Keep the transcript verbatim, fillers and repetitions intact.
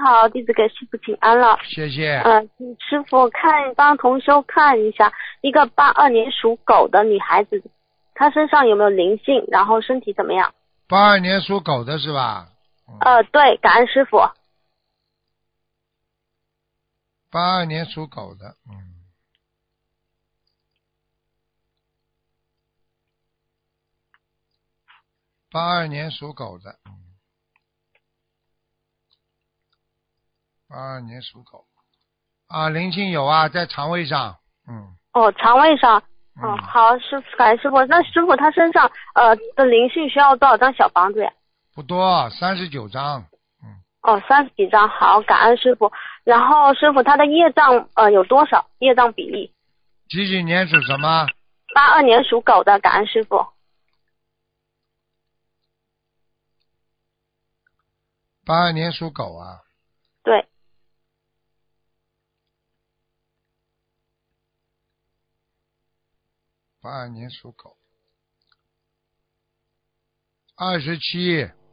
好，弟子给师傅请安了。 谢谢。 呃，请师傅看帮同修看一下，一个八二年属狗的女孩子，她身上有没有灵性，然后身体怎么样？ 八二年属狗的是吧？嗯、 呃，对，感恩师傅。 八二年属狗的，嗯。八二年属狗的，嗯。八二年属狗。啊，灵性有啊，在肠胃上，嗯。 哦，肠胃上。 嗯、 哦，好，师傅，感恩师傅。那师傅他身上呃的灵性需要多少张小房子呀？ 不多，三十九张。嗯。 哦，三十几张，好，感恩师傅。然后师傅他的业障呃有多少？业障比例？ 几几年属什么？ 八二年属狗的，感恩师傅。 八二年属狗啊。 对。 八二年属狗。二十七。